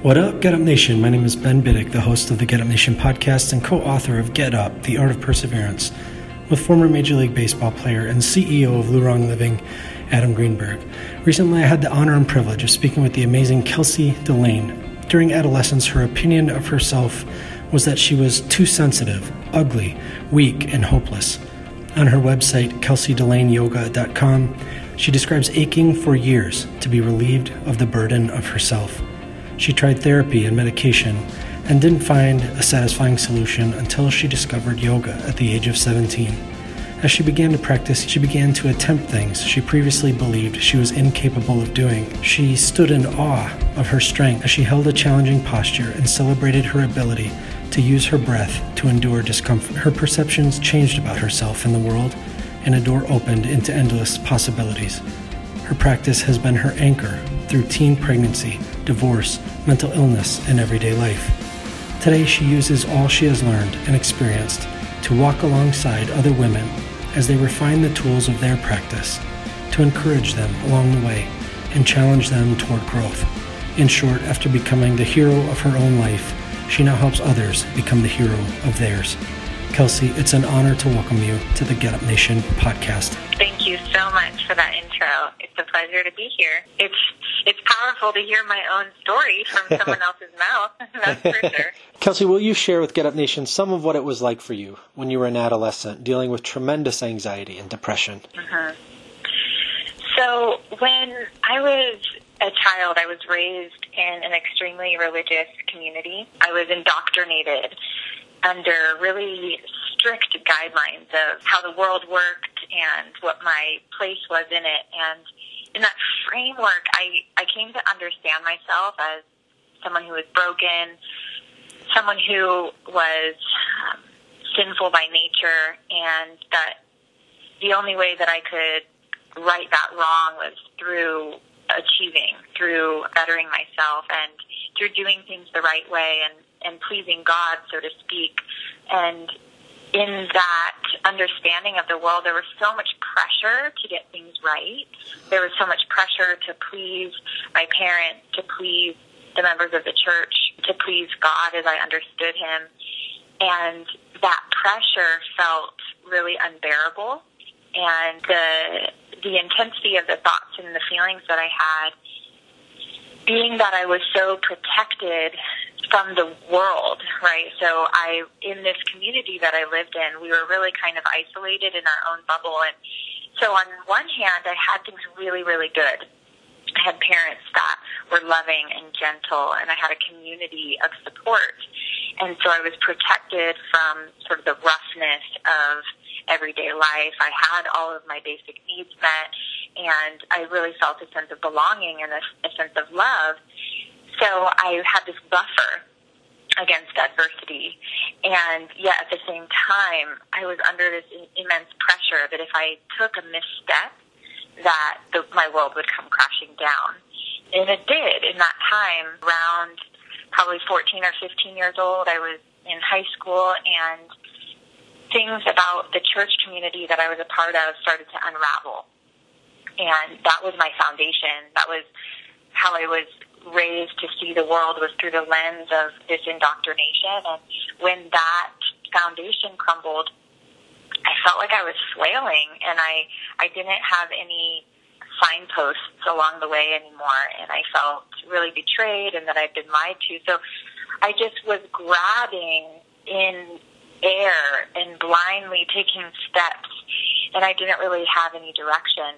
What up, Get Up Nation? My name is Ben Biddick, the host of the Get Up Nation podcast and co-author of Get Up, The Art of Perseverance, with former Major League Baseball player and CEO of Lurong Living, Adam Greenberg. Recently, I had the honor and privilege of speaking with the amazing Kelsey Delane. During adolescence, her opinion of herself was that she was too sensitive, ugly, weak, and hopeless. On her website, KelseyDelaneYoga.com, she describes aching for years to be relieved of the burden of herself. She tried therapy and medication and didn't find a satisfying solution until she discovered yoga at the age of 17. As she began to practice, she began to attempt things she previously believed she was incapable of doing. She stood in awe of her strength as she held a challenging posture and celebrated her ability to use her breath to endure discomfort. Her perceptions changed about herself and the world, and a door opened into endless possibilities. Her practice has been her anchor through teen pregnancy, divorce, mental illness, and everyday life. Today, she uses all she has learned and experienced to walk alongside other women as they refine the tools of their practice, to encourage them along the way and challenge them toward growth. In short, after becoming the hero of her own life, she now helps others become the hero of theirs. Kelsey, it's an honor to welcome you to the Get Up Nation podcast. Thank you so much for that intro. It's a pleasure to be here. It's powerful to hear my own story from someone else's mouth, that's for sure. Kelsey, will you share with Get Up Nation some of what it was like for you when you were an adolescent, dealing with tremendous anxiety and depression? Mm-hmm. So when I was a child, I was raised in an extremely religious community. I was indoctrinated under really strict guidelines of how the world worked and what my place was in it. And in that framework, I came to understand myself as someone who was broken, someone who was sinful by nature, and that the only way that I could right that wrong was through achieving, through bettering myself, and through doing things the right way and pleasing God, so to speak. And in that understanding of the world, there was so much pressure to get things right. There was so much pressure to please my parents, to please the members of the church, to please God as I understood Him. And that pressure felt really unbearable. And the intensity of the thoughts and the feelings that I had, being that I was so protected from the world, right? So in this community that I lived in, we were really kind of isolated in our own bubble. And so on one hand, I had things really, really good. I had parents that were loving and gentle, and I had a community of support. And so I was protected from sort of the roughness of everyday life. I had all of my basic needs met, and I really felt a sense of belonging and a sense of love. So I had this buffer against adversity, and yet at the same time, I was under this immense pressure that if I took a misstep, that my world would come crashing down. And it did. In that time, around probably 14 or 15 years old, I was in high school, and things about the church community that I was a part of started to unravel. And that was my foundation. That was how I was raised to see the world, was through the lens of this indoctrination. And when that foundation crumbled, I felt like I was flailing, and I didn't have any signposts along the way anymore, and I felt really betrayed and that I'd been lied to. So I just was grabbing in air and blindly taking steps, and I didn't really have any direction.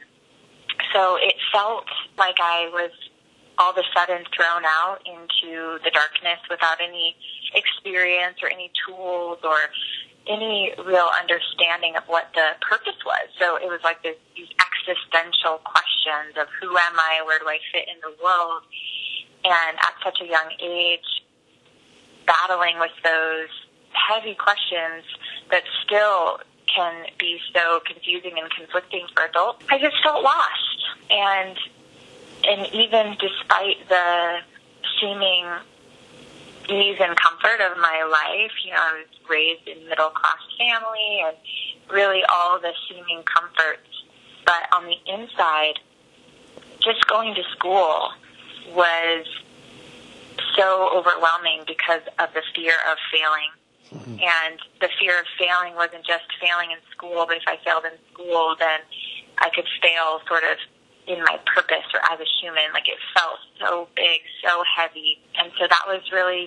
So it felt like I was all of a sudden thrown out into the darkness without any experience or any tools or any real understanding of what the purpose was. So it was like these existential questions of who am I, where do I fit in the world, and at such a young age, battling with those heavy questions that still can be so confusing and conflicting for adults. I just felt lost, and even despite the seeming ease and comfort of my life, I was raised in a middle-class family and really all the seeming comforts. But on the inside, just going to school was so overwhelming because of the fear of failing. Mm-hmm. And the fear of failing wasn't just failing in school, but if I failed in school, then I could fail sort of in my purpose or as a human. Like, it felt so big, so heavy. And so that was really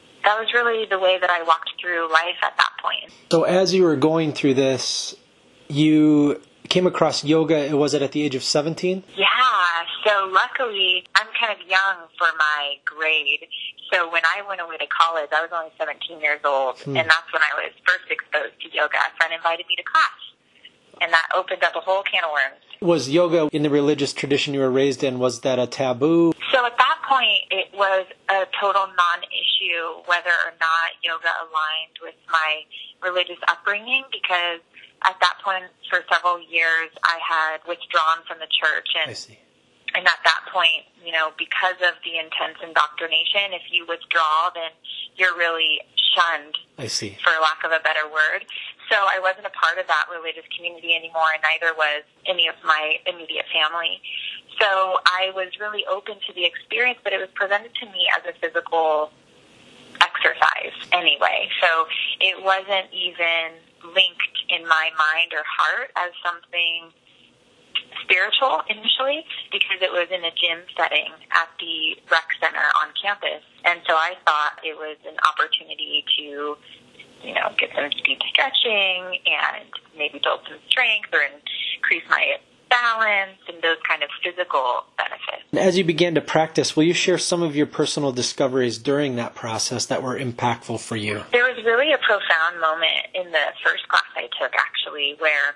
the way that I walked through life at that point. So as you were going through this, you came across yoga, was it at the age of 17? Yeah, so luckily, I'm kind of young for my grade. So when I went away to college, I was only 17 years old, and that's when I was first exposed to yoga. A friend invited me to class, and that opened up a whole can of worms. Was yoga, in the religious tradition you were raised in, was that a taboo? So at that point, it was a total non-issue whether or not yoga aligned with my religious upbringing, because at that point, for several years, I had withdrawn from the church. I see. And at that point, because of the intense indoctrination, if you withdraw, then you're really shunned, I see, for lack of a better word. So I wasn't a part of that religious community anymore, and neither was any of my immediate family. So I was really open to the experience, but it was presented to me as a physical exercise anyway. So it wasn't even linked in my mind or heart as something spiritual initially, because it was in a gym setting at the rec center on campus. And so I thought it was an opportunity to, get some deep stretching and maybe build some strength or increase my balance and those kind of physical benefits. As you began to practice, will you share some of your personal discoveries during that process that were impactful for you? There was really a profound moment in the first class I took, actually, where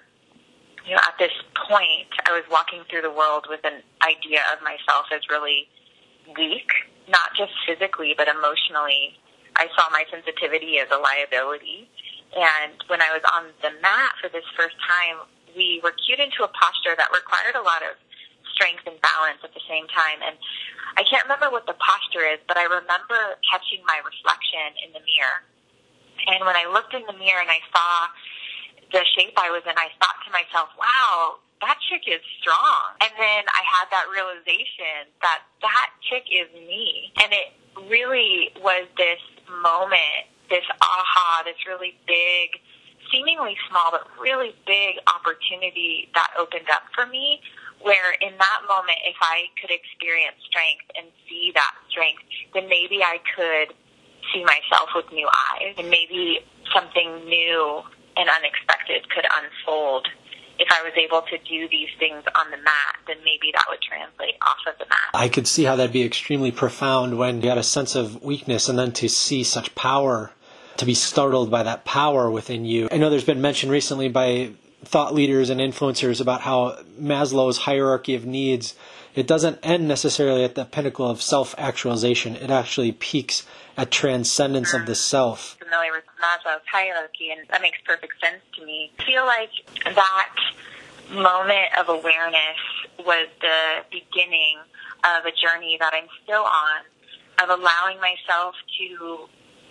at this point, I was walking through the world with an idea of myself as really weak, not just physically, but emotionally. I saw my sensitivity as a liability. And when I was on the mat for this first time, we were cued into a posture that required a lot of strength and balance at the same time. And I can't remember what the posture is, but I remember catching my reflection in the mirror. And when I looked in the mirror and I saw the shape I was in, I thought to myself, wow, that chick is strong. And then I had that realization that chick is me. And it really was this moment, this aha, this really big, seemingly small, but really big opportunity that opened up for me, where in that moment, if I could experience strength and see that strength, then maybe I could see myself with new eyes, and maybe something new and unexpected could unfold. If I was able to do these things on the mat, then maybe that would translate off of the mat. I could see how that'd be extremely profound when you had a sense of weakness, and then to see such power, to be startled by that power within you. I know there's been mention recently by thought leaders and influencers about how Maslow's hierarchy of needs, it doesn't end necessarily at the pinnacle of self-actualization. It actually peaks at transcendence of the self. I'm familiar with Maslow's hierarchy, and that makes perfect sense to me. I feel like that moment of awareness was the beginning of a journey that I'm still on, of allowing myself to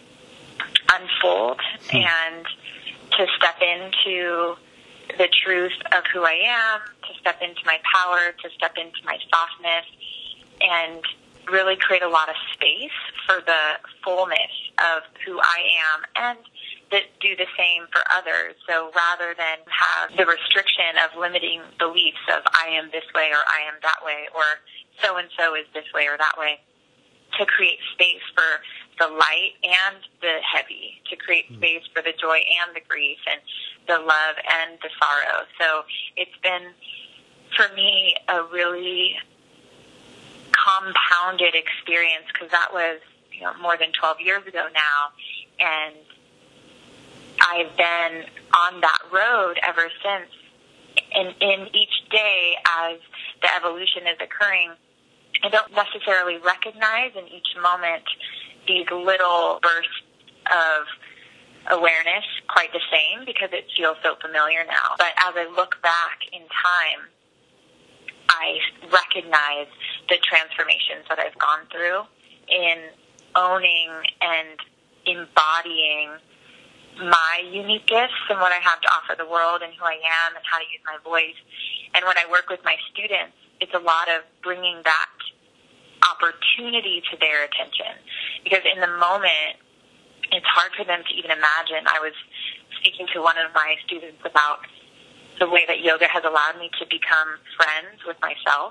unfold and to step into the truth of who I am, to step into my power, to step into my softness, and really create a lot of space for the fullness of who I am, and do the same for others. So rather than have the restriction of limiting beliefs of I am this way or I am that way or so-and-so is this way or that way, to create space for the light and the heavy, to create space for the joy and the grief and the love and the sorrow. So it's been, for me, a really compounded experience, because that was more than 12 years ago now, and I've been on that road ever since. And in each day, as the evolution is occurring, I don't necessarily recognize in each moment these little bursts of awareness quite the same, because it feels so familiar now. But as I look back in time, I recognize the transformations that I've gone through in owning and embodying my unique gifts and what I have to offer the world and who I am and how to use my voice. And when I work with my students, it's a lot of bringing that opportunity to their attention. because in the moment, it's hard for them to even imagine. I was speaking to one of my students about the way that yoga has allowed me to become friends with myself.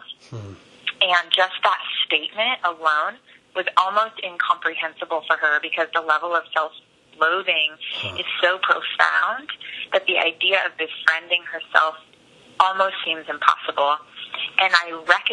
And just that statement alone was almost incomprehensible for her, because the level of self-loathing is so profound that the idea of befriending herself almost seems impossible. And I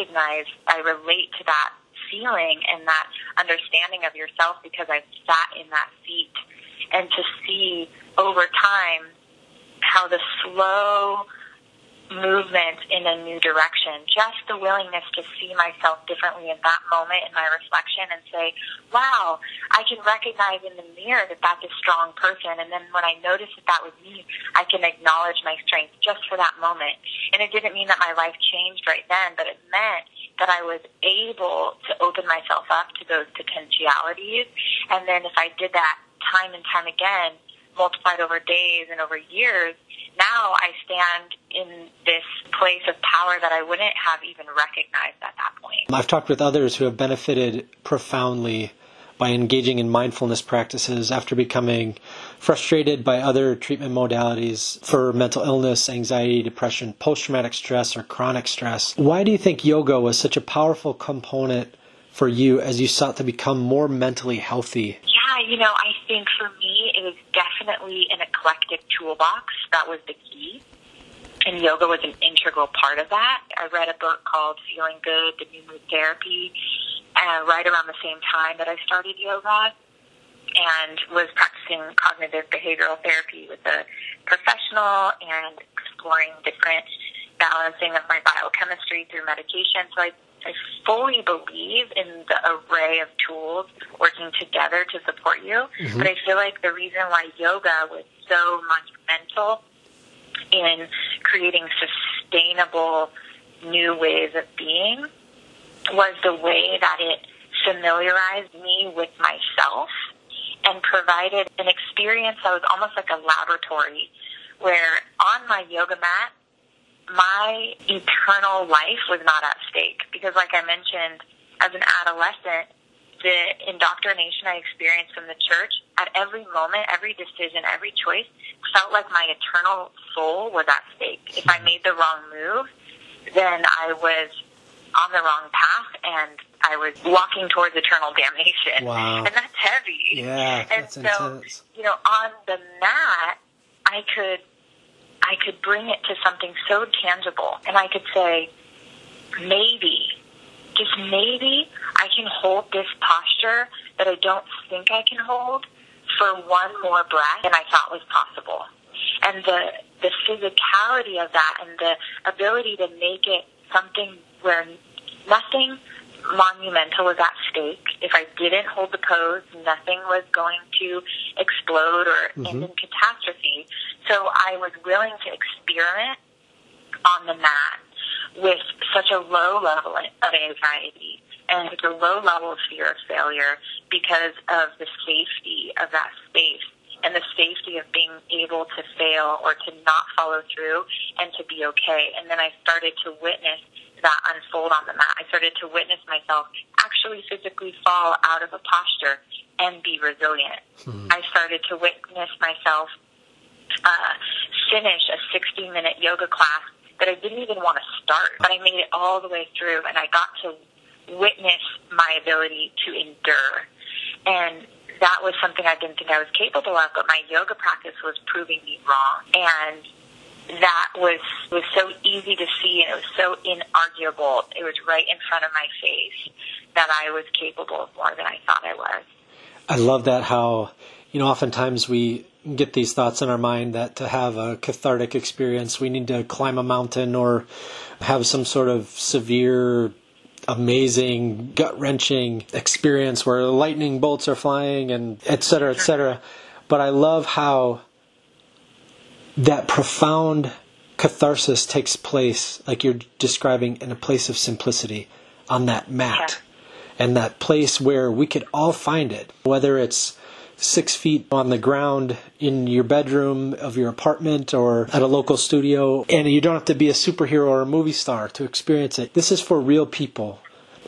relate to that feeling and that understanding of yourself, because I've sat in that seat, and to see over time how the slow movement in a new direction, just the willingness to see myself differently in that moment in my reflection and say, wow, I can recognize in the mirror that that's a strong person. And then when I notice that that was me, I can acknowledge my strength just for that moment. And it didn't mean that my life changed right then, but it meant that I was able to open myself up to those potentialities. And then if I did that time and time again, multiplied over days and over years, now I stand in this place of power that I wouldn't have even recognized at that point. I've talked with others who have benefited profoundly by engaging in mindfulness practices after becoming frustrated by other treatment modalities for mental illness, anxiety, depression, post-traumatic stress, or chronic stress. Why do you think yoga was such a powerful component for you as you sought to become more mentally healthy? Yeah, I think for me, it was definitely an eclectic toolbox. That was the key. And yoga was an integral part of that. I read a book called Feeling Good, The New Mood Therapy, right around the same time that I started yoga, and was practicing cognitive behavioral therapy with a professional and exploring different balancing of my biochemistry through medication. So I fully believe in the array of tools working together to support you. But I feel like the reason why yoga was so monumental in creating sustainable new ways of being was the way that it familiarized me with myself and provided an experience that was almost like a laboratory, where on my yoga mat, my eternal life was not at stake. Because like I mentioned, as an adolescent, the indoctrination I experienced from the church, at every moment, every decision, every choice, felt like my eternal soul was at stake. If I made the wrong move, then I was on the wrong path, and I was walking towards eternal damnation. Wow. And that's heavy. Yeah, that's intense. On the mat, I could bring it to something so tangible, and I could say, maybe, just maybe, I can hold this posture that I don't think I can hold for one more breath than I thought was possible. And the physicality of that, and the ability to make it something where nothing monumental was at stake. If I didn't hold the pose, nothing was going to explode or end in catastrophe. So I was willing to experiment on the mat with such a low level of anxiety and such a low level of fear of failure, because of the safety of that space and the safety of being able to fail or to not follow through and to be okay. And then I started to witness that unfold on the mat. I started to witness myself actually physically fall out of a posture and be resilient. I started to witness myself finish a 60-minute yoga class that I didn't even want to start, but I made it all the way through, and I got to witness my ability to endure. And that was something I didn't think I was capable of, but my yoga practice was proving me wrong. And that was so easy to see, and it was so inarguable. It was right in front of my face that I was capable of more than I thought I was. I love that, how, oftentimes we get these thoughts in our mind that to have a cathartic experience, we need to climb a mountain or have some sort of severe, amazing, gut-wrenching experience where lightning bolts are flying and et cetera, et cetera. But I love how that profound catharsis takes place, like you're describing, in a place of simplicity on that mat. And that place where we could all find it, whether it's 6 feet on the ground in your bedroom of your apartment or at a local studio. And you don't have to be a superhero or a movie star to experience it. This is for real people.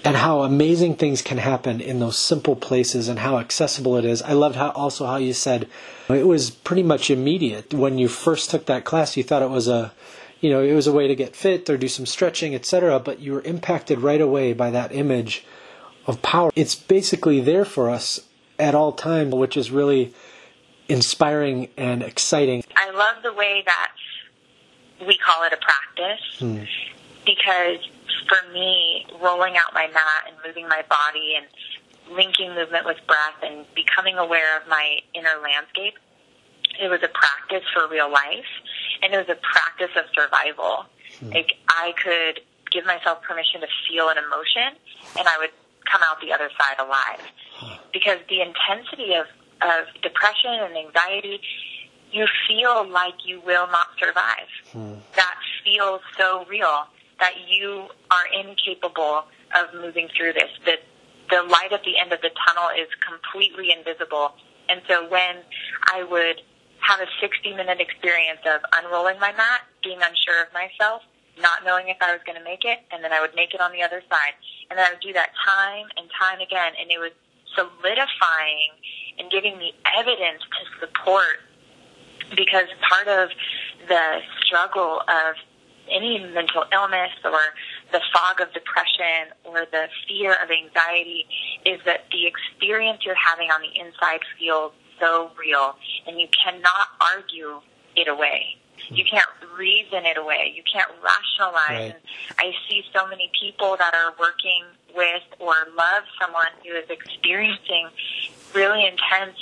and how amazing things can happen in those simple places and how accessible it is. I loved how you said it was pretty much immediate. When you first took that class, you thought it was a way to get fit or do some stretching, etc., but you were impacted right away by that image of power. It's basically there for us at all times, which is really inspiring and exciting. I love the way that we call it a practice, because for me, rolling out my mat and moving my body and linking movement with breath and becoming aware of my inner landscape, it was a practice for real life, and it was a practice of survival. Like, I could give myself permission to feel an emotion, and I would come out the other side alive. Because the intensity of depression and anxiety, you feel like you will not survive. That feels so real that you are incapable of moving through this. The light at the end of the tunnel is completely invisible. And so when I would have a 60-minute experience of unrolling my mat, being unsure of myself, not knowing if I was going to make it, and then I would make it on the other side. And then I would do that time and time again, and it was solidifying and giving me evidence to support, because part of the struggle of any mental illness or the fog of depression or the fear of anxiety is that the experience you're having on the inside feels so real, and you cannot argue it away. You can't reason it away. You can't rationalize. Right. And I see so many people that are working with or love someone who is experiencing really intense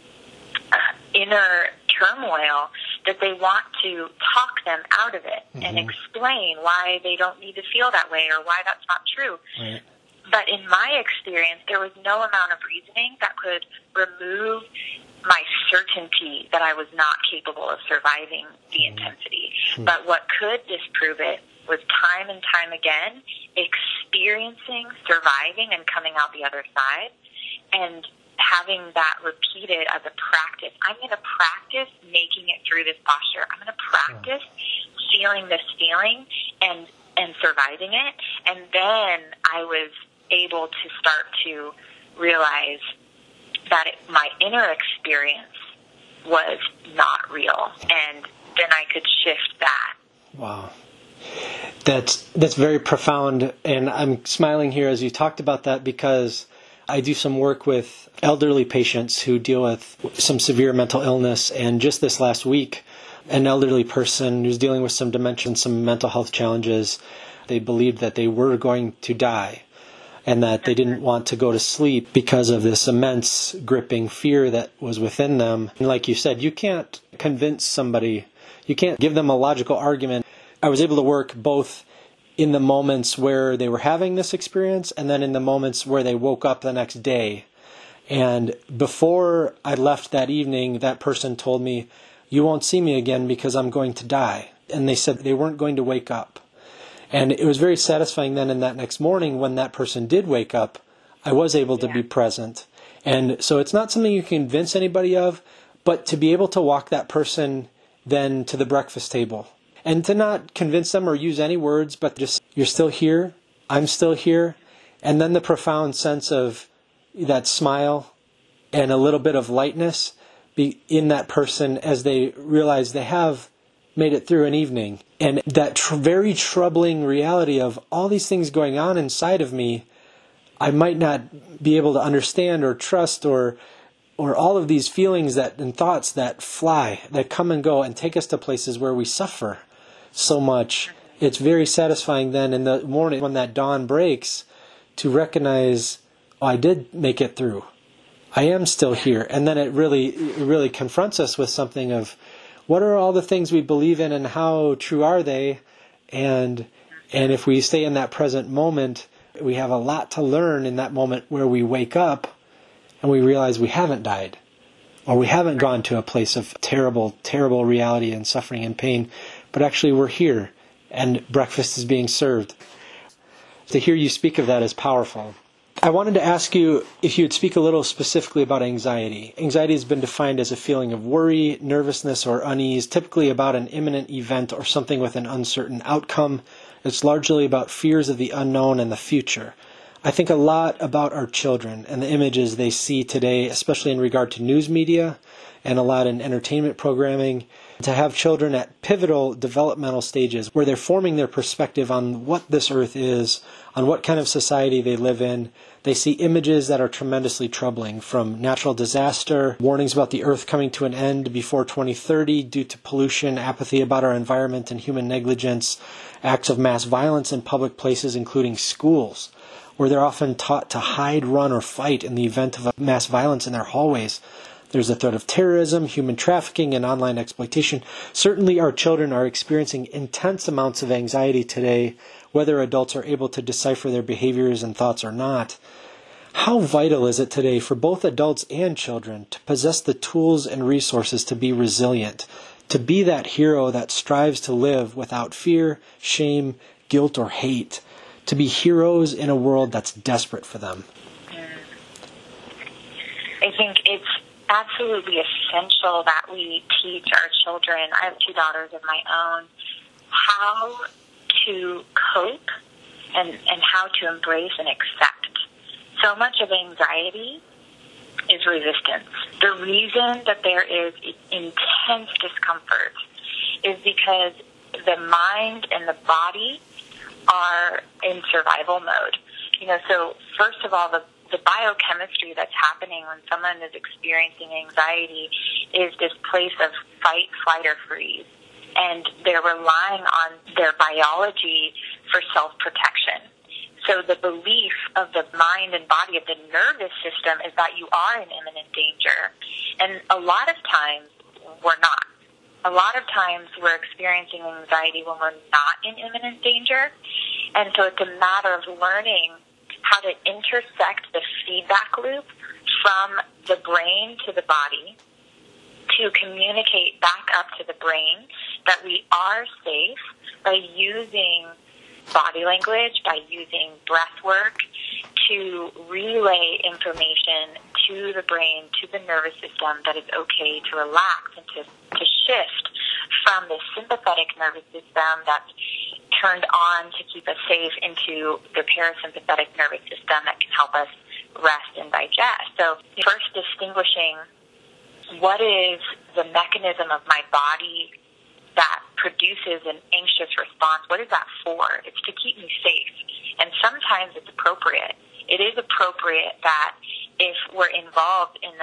inner turmoil, that they want to talk them out of it and explain why they don't need to feel that way or why that's not true. Right. But in my experience, there was no amount of reasoning that could remove my certainty that I was not capable of surviving the intensity. But what could disprove it was time and time again experiencing, surviving, and coming out the other side, and having that repeated as a practice. I'm going to practice making it through this posture. I'm going to practice feeling this feeling and surviving it. And then I was able to start to realize that my inner experience was not real. And then I could shift that. Wow. That's very profound. And I'm smiling here as you talked about that, because I do some work with elderly patients who deal with some severe mental illness. And just this last week, an elderly person who's dealing with some dementia and some mental health challenges, they believed that they were going to die and that they didn't want to go to sleep because of this immense gripping fear that was within them. And like you said, you can't convince somebody, you can't give them a logical argument. I was able to work both in the moments where they were having this experience and then in the moments where they woke up the next day. And before I left that evening, that person told me, "You won't see me again because I'm going to die." And they said they weren't going to wake up. And it was very satisfying then in that next morning when that person did wake up, I was able to be present. And so it's not something you can convince anybody of, but to be able to walk that person then to the breakfast table and to not convince them or use any words, but just, you're still here, I'm still here. And then the profound sense of that smile and a little bit of lightness be in that person as they realize they have made it through an evening. And that very troubling reality of all these things going on inside of me, I might not be able to understand or trust or all of these feelings and thoughts that fly, that come and go and take us to places where we suffer so much. It's very satisfying then in the morning when that dawn breaks to recognize, oh, I did make it through. I am still here. And then it really confronts us with something of, what are all the things we believe in and how true are they? And if we stay in that present moment, we have a lot to learn in that moment where we wake up and we realize we haven't died, or we haven't gone to a place of terrible, terrible reality and suffering and pain, but actually we're here and breakfast is being served. To hear you speak of that is powerful. I wanted to ask you if you'd speak a little specifically about anxiety. Anxiety has been defined as a feeling of worry, nervousness, or unease, typically about an imminent event or something with an uncertain outcome. It's largely about fears of the unknown and the future. I think a lot about our children and the images they see today, especially in regard to news media and a lot in entertainment programming. To have children at pivotal developmental stages where they're forming their perspective on what this earth is, on what kind of society they live in, they see images that are tremendously troubling, from natural disaster, warnings about the earth coming to an end before 2030 due to pollution, apathy about our environment, and human negligence, acts of mass violence in public places, including schools, where they're often taught to hide, run, or fight in the event of a mass violence in their hallways. There's the threat of terrorism, human trafficking, and online exploitation. Certainly our children are experiencing intense amounts of anxiety today, whether adults are able to decipher their behaviors and thoughts or not. How vital is it today for both adults and children to possess the tools and resources to be resilient, to be that hero that strives to live without fear, shame, guilt, or hate, to be heroes in a world that's desperate for them? I think it's absolutely essential that we teach our children, I have 2 daughters of my own, how to cope and how to embrace and accept. So much of anxiety is resistance. The reason that there is intense discomfort is because the mind and the body are in survival mode. So first of all, the biochemistry that's happening when someone is experiencing anxiety is this place of fight, flight, or freeze. And they're relying on their biology for self-protection. So the belief of the mind and body of the nervous system is that you are in imminent danger. And a lot of times, we're not. A lot of times, we're experiencing anxiety when we're not in imminent danger. And so it's a matter of learning how to intersect the feedback loop from the brain to the body to communicate back up to the brain that we are safe by using body language, by using breath work to relay information to the brain, to the nervous system, that it's okay to relax and to shift from the sympathetic nervous system that's turned on to keep us safe into the parasympathetic nervous system that can help us rest and digest. So first, distinguishing what is the mechanism of my body that produces an anxious response. What is that for? It's to keep me safe. And sometimes it's appropriate. It is appropriate that if we're involved in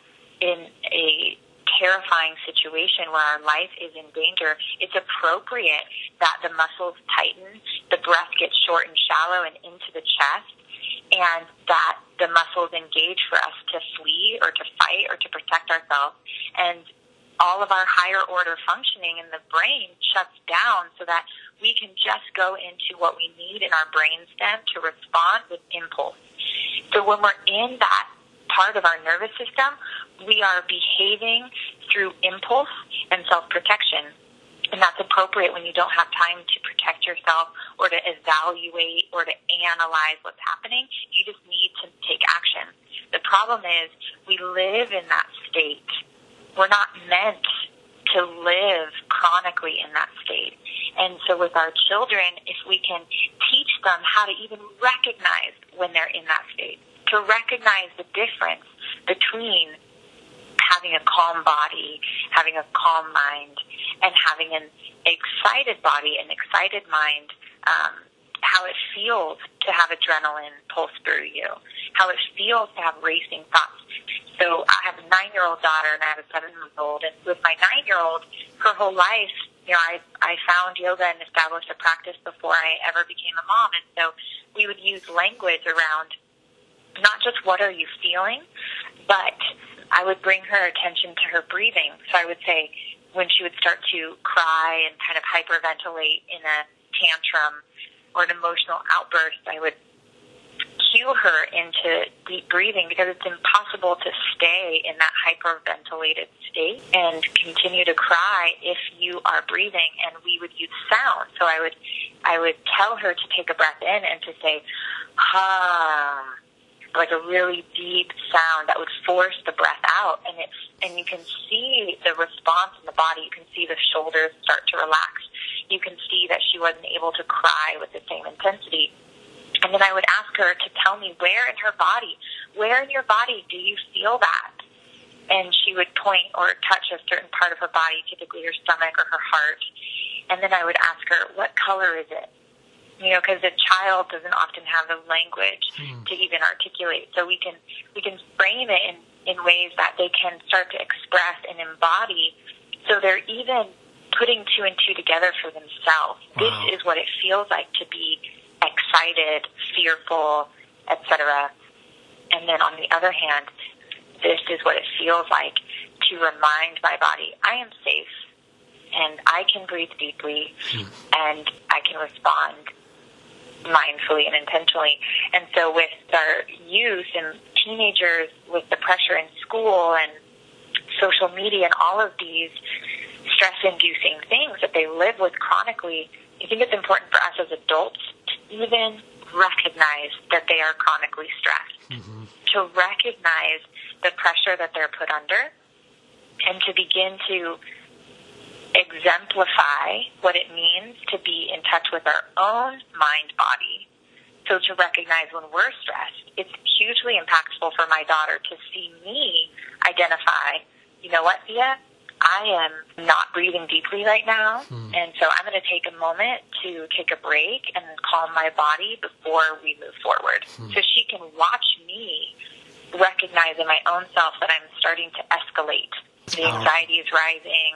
a terrifying situation where our life is in danger, it's appropriate that the muscles tighten, the breath gets short and shallow and into the chest, and that the muscles engage for us to flee or to fight or to protect ourselves. And all of our higher order functioning in the brain shuts down so that we can just go into what we need in our brainstem to respond with impulse. So when we're in that part of our nervous system, we are behaving through impulse and self-protection. And that's appropriate when you don't have time to protect yourself or to evaluate or to analyze what's happening. You just need to take action. The problem is we live in that state. We're not meant to live chronically in that state. And so with our children, if we can teach them how to even recognize when they're in that state, to recognize the difference between having a calm body, having a calm mind, and having an excited body, an excited mind, how it feels to have adrenaline pulse through you, how it feels to have racing thoughts. So I have a 9-year-old daughter and I have a 7-month-old. And with my 9-year-old, her whole life, I found yoga and established a practice before I ever became a mom. And so we would use language around not just what are you feeling, but I would bring her attention to her breathing. So I would say when she would start to cry and kind of hyperventilate in a tantrum or an emotional outburst, I would cue her into deep breathing, because it's impossible to stay in that hyperventilated state and continue to cry if you are breathing. And we would use sound. So I would tell her to take a breath in and to say, like a really deep sound that would force the breath out. And you can see the response in the body. You can see the shoulders start to relax. You can see that she wasn't able to cry with the same intensity. And then I would ask her to tell me where in your body do you feel that? And she would point or touch a certain part of her body, typically her stomach or her heart. And then I would ask her, what color is it? Because a child doesn't often have the language to even articulate. So we can frame it in ways that they can start to express and embody. So they're even putting two and two together for themselves. Wow. This is what it feels like to be excited, fearful, etc. And then on the other hand, this is what it feels like to remind my body, I am safe, and I can breathe deeply, and I can respond mindfully and intentionally. And so with our youth and teenagers, with the pressure in school and social media and all of these stress-inducing things that they live with chronically, I think it's important for us as adults to even recognize that they are chronically stressed, to recognize the pressure that they're put under, and to begin to exemplify what it means to be in touch with our own mind-body. So to recognize when we're stressed, it's hugely impactful for my daughter to see me identify, you know what, Thea? I am not breathing deeply right now, and so I'm going to take a moment to take a break and calm my body before we move forward. So she can watch me recognize in my own self that I'm starting to escalate. The anxiety is rising,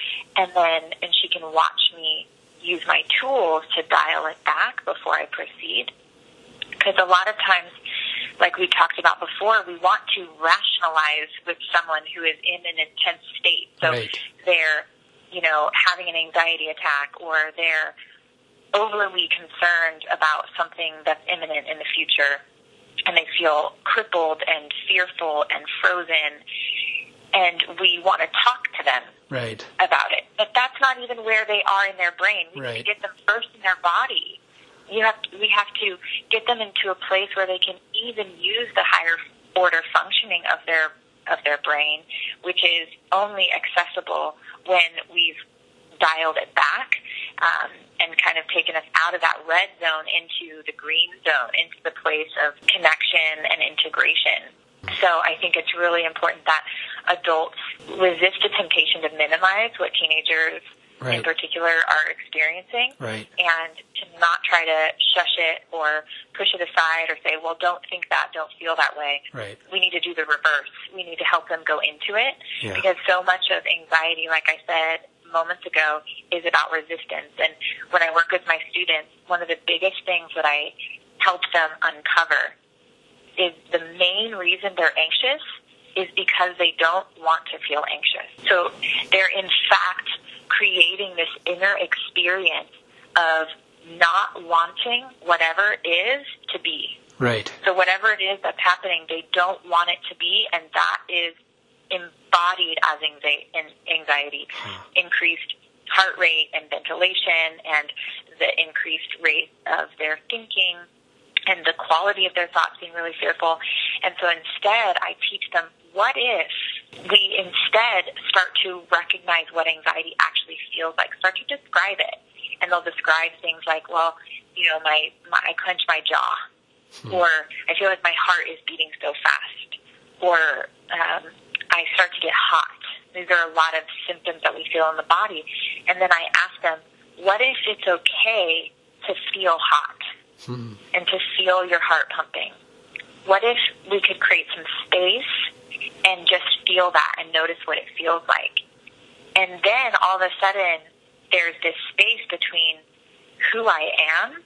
and she can watch me use my tools to dial it back before I proceed. Because a lot of times, like we talked about before, we want to rationalize with someone who is in an intense state. So they're, having an anxiety attack, or they're overly concerned about something that's imminent in the future, and they feel crippled and fearful and frozen, and we want to talk to them about it. But that's not even where they are in their brain. We need to get them first in their body. We have to get them into a place where they can even use the higher order functioning of their brain, which is only accessible when we've dialed it back and kind of taken us out of that red zone into the green zone, into the place of connection and integration. So I think it's really important that adults resist the temptation to minimize what teenagers in particular are experiencing, and to not try to shush it or push it aside or say, well, don't think that, don't feel that way. We need to do the reverse. We need to help them go into it, because so much of anxiety, like I said moments ago, is about resistance. And when I work with my students, one of the biggest things that I help them uncover is the main reason they're anxious is because they don't want to feel anxious. So they're in fact creating this inner experience of not wanting whatever is to be. So whatever it is that's happening, they don't want it to be, and that is embodied as anxiety. Increased heart rate and ventilation, and the increased rate of their thinking, and the quality of their thoughts being really fearful. And so instead, I teach them, what if we instead start to recognize what anxiety actually feels like, start to describe it. And they'll describe things like, well, I clench my jaw, or I feel like my heart is beating so fast, or I start to get hot. These are a lot of symptoms that we feel in the body. And then I ask them, what if it's okay to feel hot and to feel your heart pumping? What if we could create some space and just feel that and notice what it feels like? And then all of a sudden, there's this space between who I am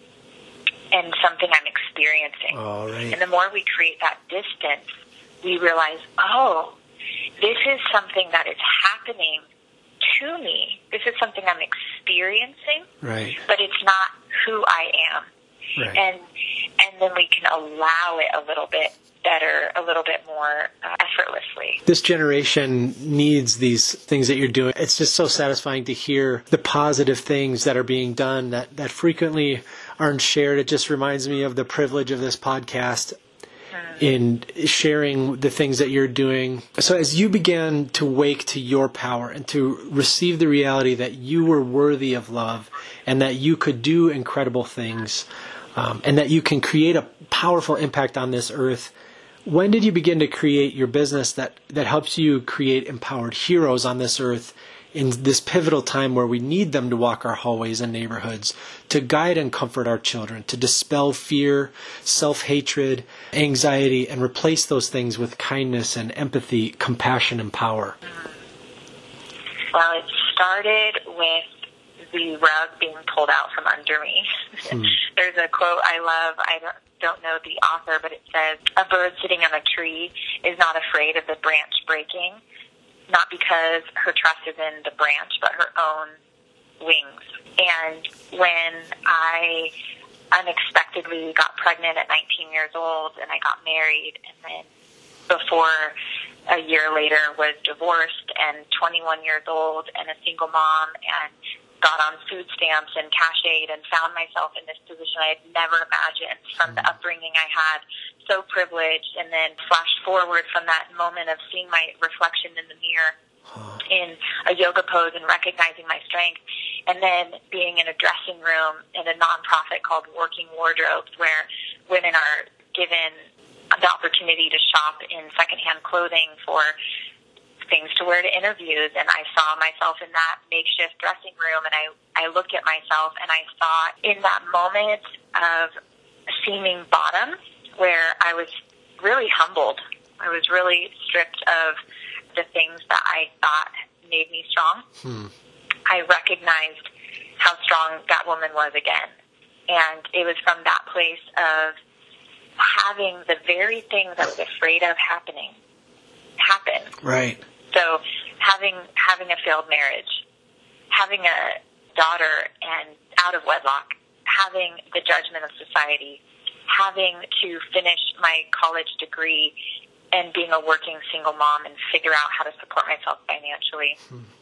and something I'm experiencing. And the more we create that distance, we realize, oh, this is something that is happening to me. This is something I'm experiencing, but it's not who I am. And then we can allow it a little bit better, a little bit more effortlessly. This generation needs these things that you're doing. It's just so satisfying to hear the positive things that are being done that frequently aren't shared. It just reminds me of the privilege of this podcast in sharing the things that you're doing. So as you began to wake to your power and to receive the reality that you were worthy of love and that you could do incredible things, and that you can create a powerful impact on this earth. When did you begin to create your business that helps you create empowered heroes on this earth in this pivotal time where we need them to walk our hallways and neighborhoods, to guide and comfort our children, to dispel fear, self-hatred, anxiety, and replace those things with kindness and empathy, compassion, and power? Well, it started with the rug being pulled out from under me. There's a quote I love. I don't know the author, but it says, "A bird sitting on a tree is not afraid of the branch breaking, not because her trust is in the branch, but her own wings." And when I unexpectedly got pregnant at 19 years old and I got married, and then before a year later was divorced and 21 years old and a single mom and got on food stamps and cash aid and found myself in this position I had never imagined from the upbringing I had, so privileged, and then flash forward from that moment of seeing my reflection in the mirror in a yoga pose and recognizing my strength, and then being in a dressing room in a nonprofit called Working Wardrobes, where women are given the opportunity to shop in secondhand clothing for things to wear to interviews. And I saw myself in that makeshift dressing room, and I looked at myself and I saw in that moment of seeming bottom, where I was really humbled. I was really stripped of the things that I thought made me strong. I recognized how strong that woman was again. And it was from that place of having the very things I was afraid of happen. Right. So having a failed marriage, having a daughter and out of wedlock, having the judgment of society, having to finish my college degree and being a working single mom and figure out how to support myself financially.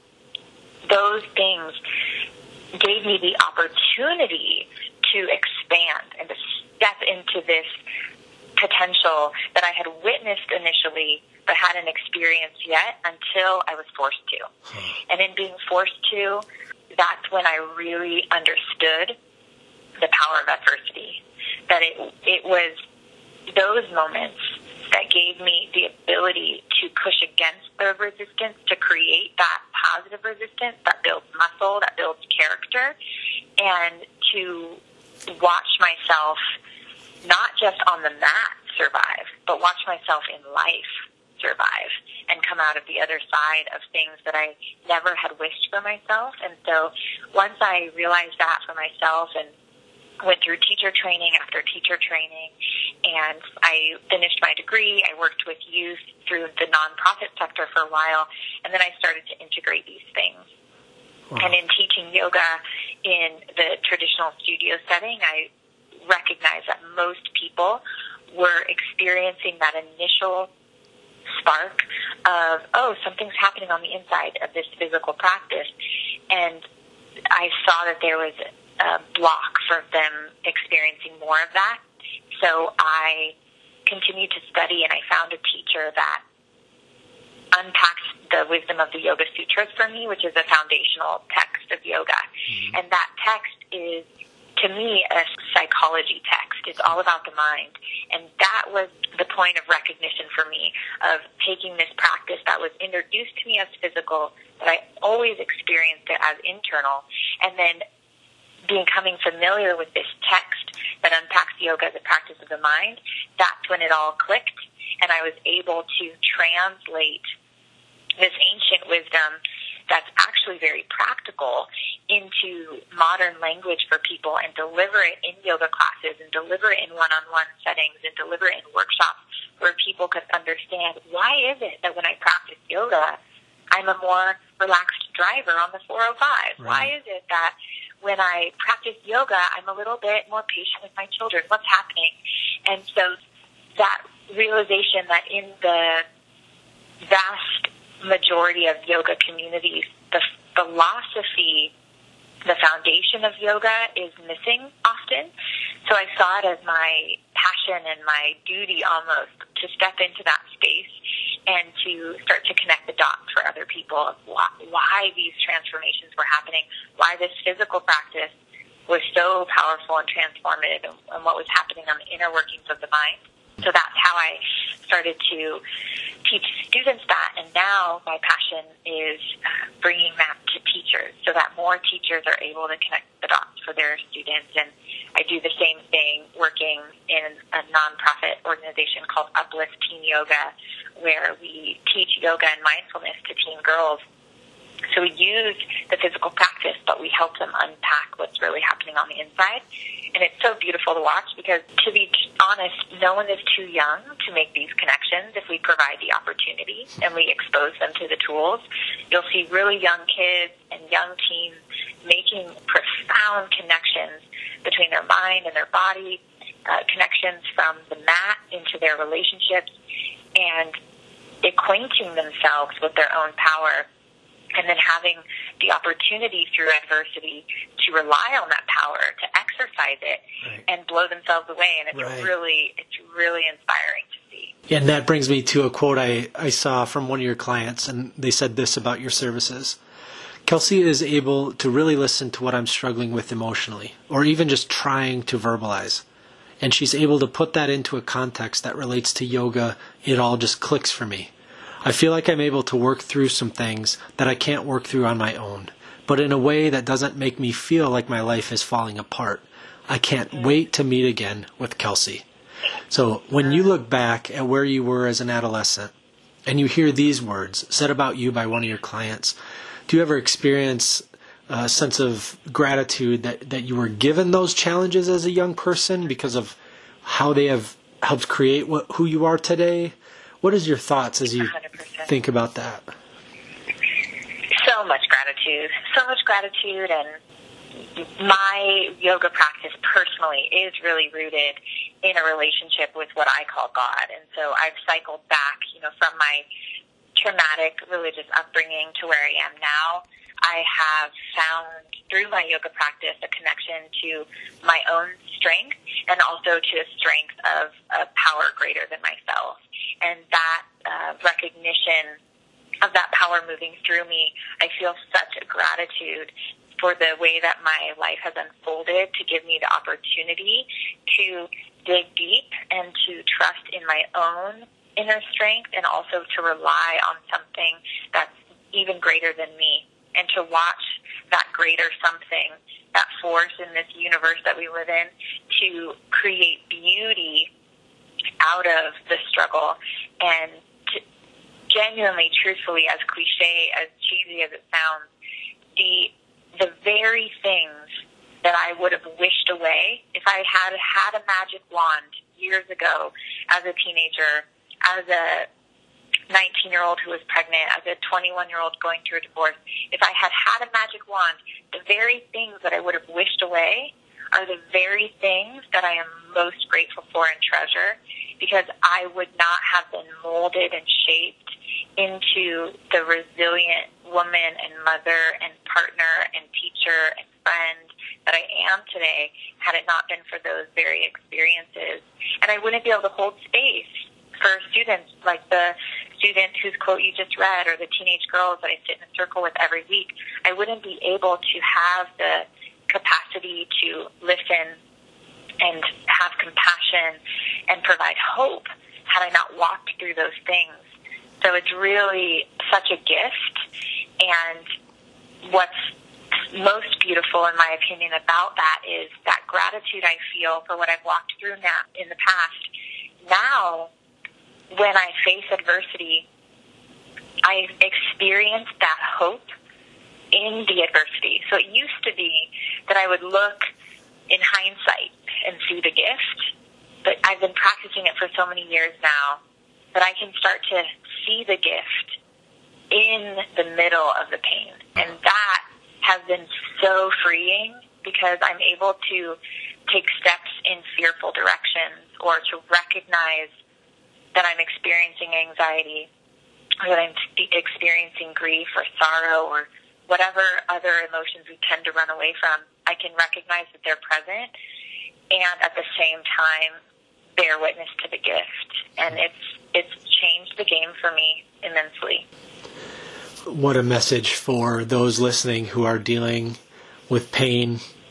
Those things gave me the opportunity to expand and to step into this potential that I had witnessed initially but hadn't experienced yet until I was forced to. And in being forced to, that's when I really understood the power of adversity. That it was those moments that gave me the ability to push against the resistance, to create that positive resistance that builds muscle, that builds character, and to watch myself not just on the mat survive, but watch myself in life survive and come out of the other side of things that I never had wished for myself. And so once I realized that for myself and went through teacher training after teacher training, and I finished my degree, I worked with youth through the nonprofit sector for a while, and then I started to integrate these things. And in teaching yoga in the traditional studio setting, I recognized that most people were experiencing that initial spark of, oh, something's happening on the inside of this physical practice. And I saw that there was a block for them experiencing more of that. So I continued to study, and I found a teacher that unpacked the wisdom of the Yoga Sutras for me, which is a foundational text of yoga. And that text is, to me, a psychology text. It's all about the mind. And that was the point of recognition for me, of taking this practice that was introduced to me as physical, but I always experienced it as internal, and then becoming familiar with this text that unpacks yoga as a practice of the mind. That's when it all clicked, and I was able to translate this ancient wisdom that's actually very practical into modern language for people, and deliver it in yoga classes, and deliver it in one-on-one settings, and deliver it in workshops where people could understand, why is it that when I practice yoga, I'm a more relaxed driver on the 405? Right. Why is it that when I practice yoga, I'm a little bit more patient with my children? What's happening? And so that realization that in the vast majority of yoga communities, the philosophy, the foundation of yoga is missing often. So I saw it as my passion and my duty almost to step into that space and to start to connect the dots for other people of why these transformations were happening, why this physical practice was so powerful and transformative, and what was happening on the inner workings of the mind. So that's how I started to teach students that, and now my passion is bringing that to teachers so that more teachers are able to connect the dots for their students. And I do the same thing working in a nonprofit organization called Uplift Teen Yoga, where we teach yoga and mindfulness to teen girls. So we use the physical practice, but we help them unpack what's really happening on the inside. And it's so beautiful to watch because, to be honest, no one is too young to make these connections if we provide the opportunity and we expose them to the tools. You'll see really young kids and young teens making profound connections between their mind and their body, connections from the mat into their relationships, and acquainting themselves with their own power, and then having the opportunity through adversity to rely on that power, to exercise it, and blow themselves away. And it's really inspiring to see. And that brings me to a quote I saw from one of your clients, and they said this about your services. Kelsey is able to really listen to what I'm struggling with emotionally, or even just trying to verbalize. And she's able to put that into a context that relates to yoga. It all just clicks for me. I feel like I'm able to work through some things that I can't work through on my own, but in a way that doesn't make me feel like my life is falling apart. I can't wait to meet again with Kelsey. So when you look back at where you were as an adolescent and you hear these words said about you by one of your clients, do you ever experience a sense of gratitude that you were given those challenges as a young person because of how they have helped create who you are today? What is your thoughts as you 100%. Think about that? So much gratitude, and my yoga practice personally is really rooted in a relationship with what I call God. And so I've cycled back, from my traumatic religious upbringing to where I am now. I have found through my yoga practice a connection to my own strength and also to a strength of a power greater than myself. And that recognition of that power moving through me, I feel such a gratitude for the way that my life has unfolded to give me the opportunity to dig deep and to trust in my own inner strength, and also to rely on something that's even greater than me, and to watch that greater something, that force in this universe that we live in, to create beauty out of the struggle. And to genuinely, truthfully, as cliche, as cheesy as it sounds, the very things that I would have wished away if I had a magic wand years ago as a teenager, as a 19-year-old who was pregnant, as a 21-year-old going through a divorce, if I had a magic wand, the very things that I would have wished away are the very things that I am most grateful for and treasure, because I would not have been molded and shaped into the resilient woman and mother and partner and teacher and friend that I am today had it not been for those very experiences. And I wouldn't be able to hold space for students like the student whose quote you just read, or the teenage girls that I sit in a circle with every week. I wouldn't be able to have the capacity to listen and have compassion and provide hope had I not walked through those things. So it's really such a gift, and what's most beautiful, in my opinion, about that is that gratitude I feel for what I've walked through now in the past. Now, when I face adversity, I experience that hope in the adversity. So it used to be that I would look in hindsight and see the gift, but I've been practicing it for so many years now that I can start to see the gift in the middle of the pain. And that has been so freeing, because I'm able to take steps in fearful directions, or to recognize that I'm experiencing anxiety, or that I'm experiencing grief or sorrow, or whatever other emotions we tend to run away from. I can recognize that they're present, and at the same time bear witness to the gift. And it's changed the game for me immensely. What a message for those listening who are dealing with pain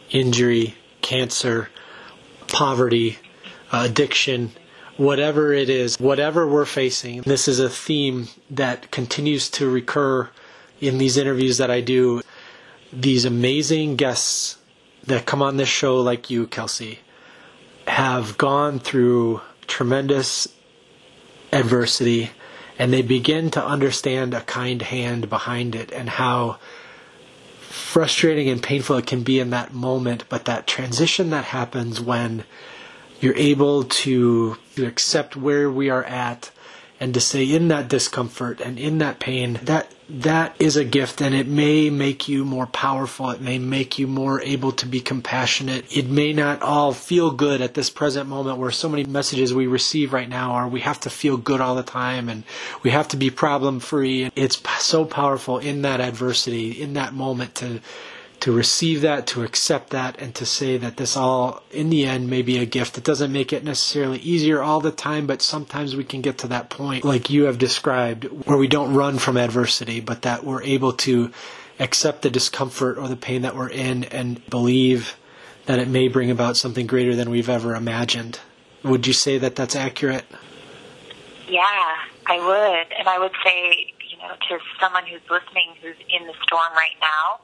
injury, cancer, poverty, addiction, whatever it is, whatever we're facing. This is a theme that continues to recur in these interviews that I do. These amazing guests that come on this show, like you, Kelsey, have gone through tremendous adversity, and they begin to understand a kind hand behind it and how frustrating and painful it can be in that moment, but that transition that happens when you're able to accept where we are at and to say in that discomfort and in that pain, that is a gift, and it may make you more powerful. It may make you more able to be compassionate. It may not all feel good at this present moment, where so many messages we receive right now are we have to feel good all the time and we have to be problem free. It's so powerful in that adversity, in that moment, to receive that, to accept that, and to say that this all, in the end, may be a gift. It doesn't make it necessarily easier all the time, but sometimes we can get to that point, like you have described, where we don't run from adversity, but that we're able to accept the discomfort or the pain that we're in and believe that it may bring about something greater than we've ever imagined. Would you say that that's accurate? Yeah, I would. And I would say, to someone who's listening, who's in the storm right now,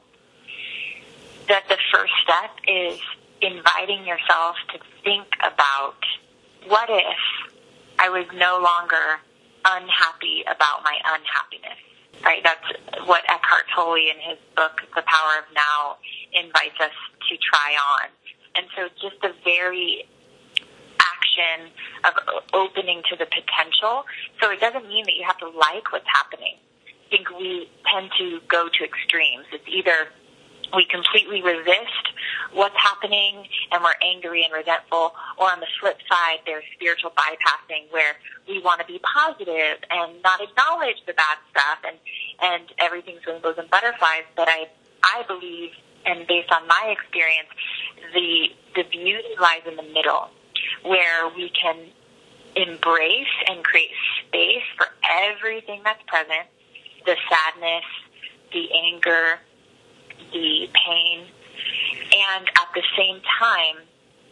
that the first step is inviting yourself to think about, what if I was no longer unhappy about my unhappiness? Right? That's what Eckhart Tolle in his book, The Power of Now, invites us to try on. And so just the very action of opening to the potential. So it doesn't mean that you have to like what's happening. I think we tend to go to extremes. It's either we completely resist what's happening and we're angry and resentful, or on the flip side, there's spiritual bypassing, where we want to be positive and not acknowledge the bad stuff and everything's rainbows and butterflies. But I believe, and based on my experience, the beauty lies in the middle, where we can embrace and create space for everything that's present, the sadness, the anger, the pain, and at the same time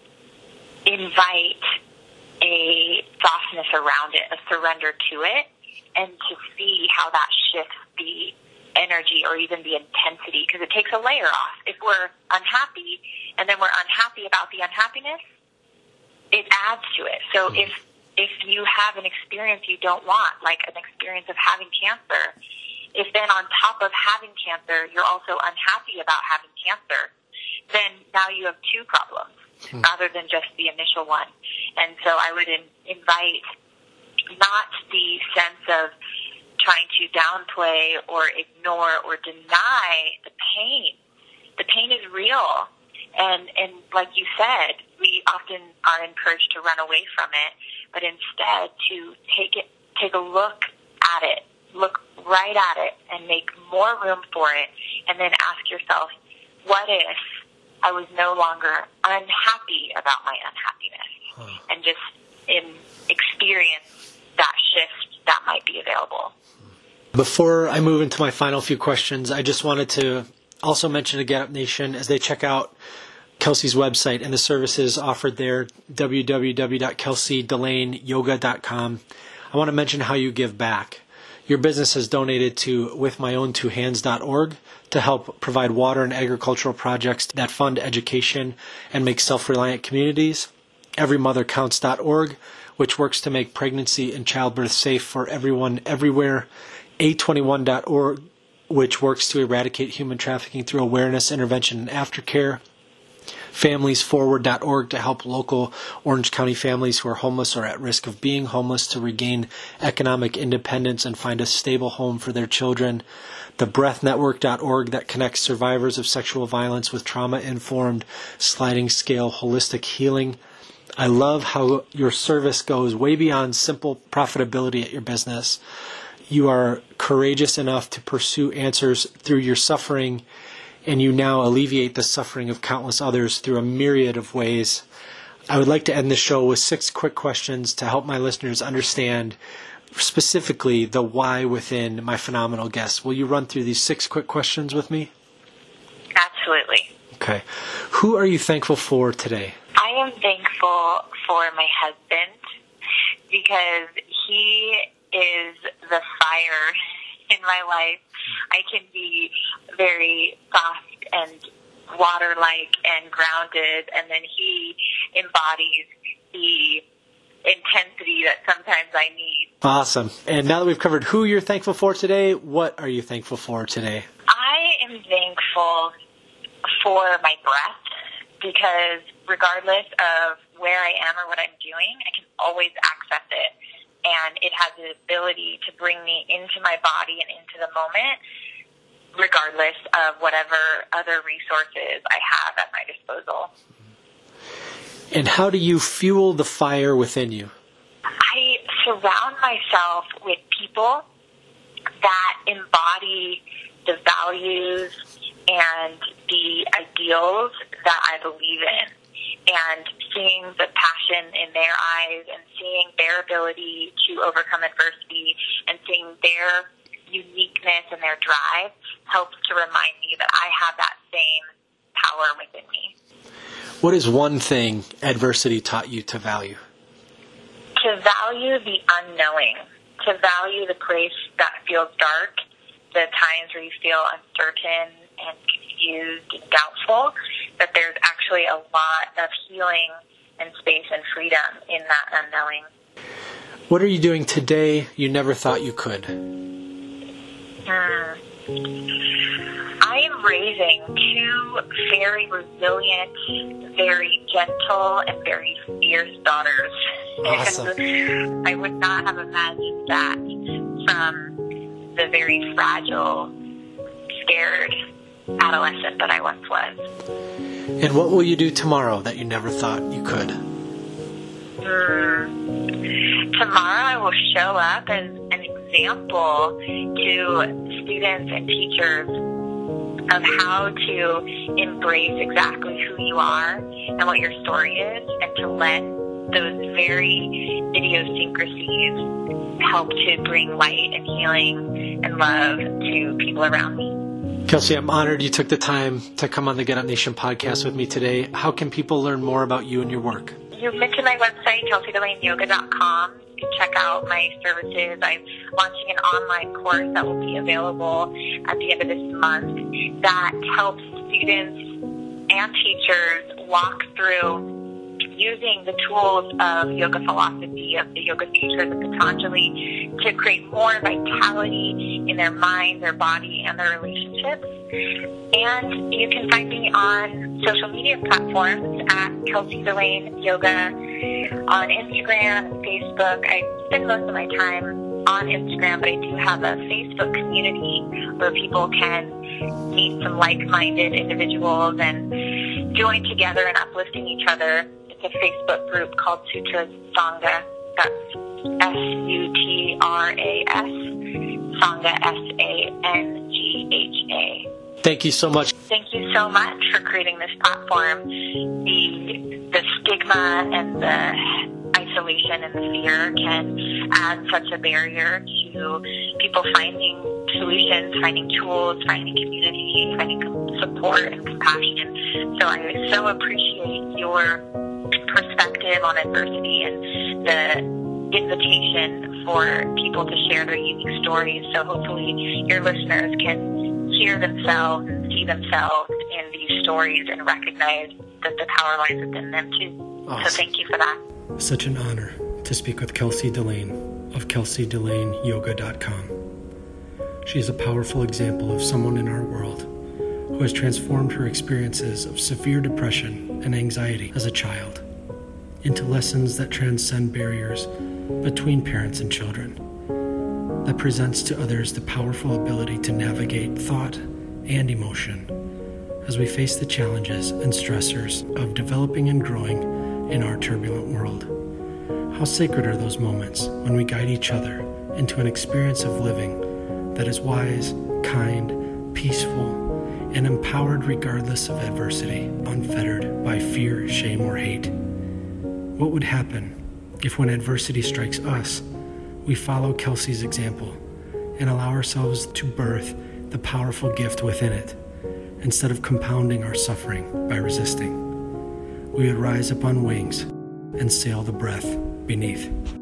invite a softness around it, a surrender to it, and to see how that shifts the energy or even the intensity, because it takes a layer off. If we're unhappy and then we're unhappy about the unhappiness, it adds to it. So if you have an experience you don't want, like an experience of having cancer, if then on top of having cancer, you're also unhappy about having cancer, then now you have two problems rather than just the initial one. And so I would invite not the sense of trying to downplay or ignore or deny the pain. The pain is real. And like you said, we often are encouraged to run away from it, but instead to take a look at it, look right at it, and make more room for it, and then ask yourself, what if I was no longer unhappy about my unhappiness? And just experience that shift that might be available. Before I move into my final few questions, I just wanted to also mention to Get Up Nation, as they check out Kelsey's website and the services offered there, www.kelseydelanyoga.com, I want to mention how you give back. Your business has donated to withmyown2hands.org to help provide water and agricultural projects that fund education and make self-reliant communities. EveryMotherCounts.org, which works to make pregnancy and childbirth safe for everyone everywhere. A21.org, which works to eradicate human trafficking through awareness, intervention, and aftercare. FamiliesForward.org to help local Orange County families who are homeless or at risk of being homeless to regain economic independence and find a stable home for their children. TheBreathNetwork.org that connects survivors of sexual violence with trauma-informed sliding scale holistic healing. I love how your service goes way beyond simple profitability at your business. You are courageous enough to pursue answers through your suffering, and you now alleviate the suffering of countless others through a myriad of ways. I would like to end the show with 6 quick questions to help my listeners understand specifically the why within my phenomenal guests. Will you run through these 6 quick questions with me? Absolutely. Okay. Who are you thankful for today? I am thankful for my husband because he is the fire in my life. I can be very soft and water-like and grounded, and then he embodies the intensity that sometimes I need. Awesome. And now that we've covered who you're thankful for today, what are you thankful for today? I am thankful for my breath because regardless of where I am or what I'm doing, I can always access it. And it has the ability to bring me into my body and into the moment, regardless of whatever other resources I have at my disposal. And how do you fuel the fire within you? I surround myself with people that embody the values and the ideals that I believe in. And seeing the passion in their eyes and seeing their ability to overcome adversity and seeing their uniqueness and their drive helps to remind me that I have that same power within me. What is one thing adversity taught you to value? To value the unknowing, to value the place that feels dark, the times where you feel uncertain and confused and doubtful, that there's actually a lot of healing and space and freedom in that unknowing. What are you doing today you never thought you could? I am raising two very resilient, very gentle, and very fierce daughters. Awesome. And I would not have imagined that from the very fragile, scared adolescent that I once was. And what will you do tomorrow that you never thought you could? Tomorrow I will show up as an example to students and teachers of how to embrace exactly who you are and what your story is, and to let those very idiosyncrasies help to bring light and healing and love to people around me. Kelsey, I'm honored you took the time to come on the Get Up Nation podcast with me today. How can people learn more about you and your work? You mentioned my website, KelseyDelaneYoga.com. You can check out my services. I'm launching an online course that will be available at the end of this month that helps students and teachers walk through using the tools of yoga philosophy, of the Yoga Sutras of Patanjali, to create more vitality in their mind, their body, and their relationships. And you can find me on social media platforms at Kelsey Delane Yoga on Instagram and Facebook. I spend most of my time on Instagram, but I do have a Facebook community where people can meet some like-minded individuals and join together in uplifting each other. It's a Facebook group called Sutras Sangha. That's Sutras, Sangha, Sangha. Thank you so much. Thank you so much for creating this platform. The stigma and the isolation and the fear can add such a barrier to people finding solutions, finding tools, finding community, finding support and compassion. So I so appreciate your perspective on adversity and the invitation for people to share their unique stories. So hopefully your listeners can hear themselves and see themselves in these stories and recognize that the power lies within them too. Awesome. So thank you for that. Such an honor to speak with Kelsey Delane of KelseyDelaneYoga.com. She is a powerful example of someone in our world who has transformed her experiences of severe depression and anxiety as a child into lessons that transcend barriers between parents and children, that presents to others the powerful ability to navigate thought and emotion as we face the challenges and stressors of developing and growing in our turbulent world. How sacred are those moments when we guide each other into an experience of living that is wise, kind, peaceful, and empowered regardless of adversity, unfettered by fear, shame, or hate. What would happen if when adversity strikes us, we follow Kelsey's example and allow ourselves to birth the powerful gift within it instead of compounding our suffering by resisting. We would rise up on wings and sail the breath beneath.